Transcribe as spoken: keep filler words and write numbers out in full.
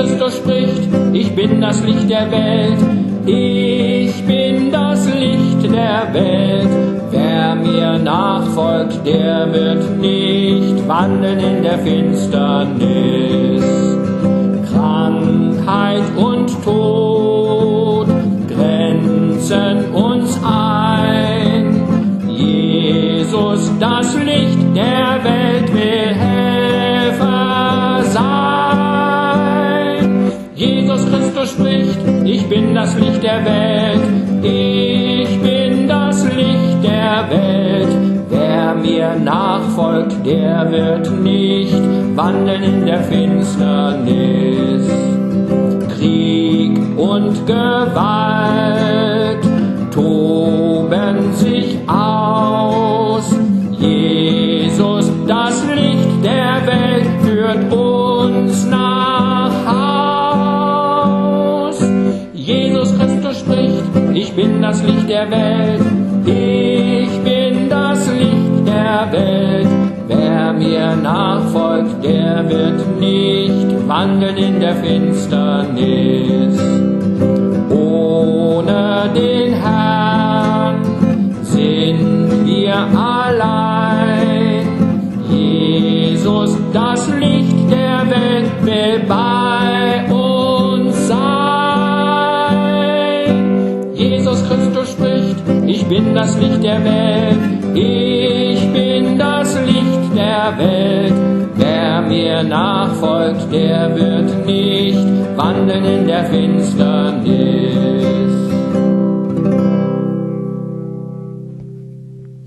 Christus spricht, ich bin das Licht der Welt, ich bin das Licht der Welt. Wer mir nachfolgt, der wird nicht wandeln in der Finsternis. Krankheit und Tod grenzen uns ein. Jesus, das Licht der Welt, will Helfer sein. Jesus Christus spricht, ich bin das Licht der Welt, ich bin das Licht der Welt. Wer mir nachfolgt, der wird nicht wandeln in der Finsternis. Krieg und Gewalt toben sich aus. Jesus, das Licht der Welt, führt uns nach Haus. Jesus Christus spricht, ich bin das Licht der Welt, ich bin das Licht der Welt. Wer mir nachfolgt, der wird nicht wandeln in der Finsternis. Ohne den Herrn sind wir allein. Jesus, das Licht der Welt, will bei uns sein. Jesus Christus spricht, ich bin das Licht der Welt, ich bin das Licht der Welt. Wer mir nachfolgt, der wird nicht wandeln in der Finsternis.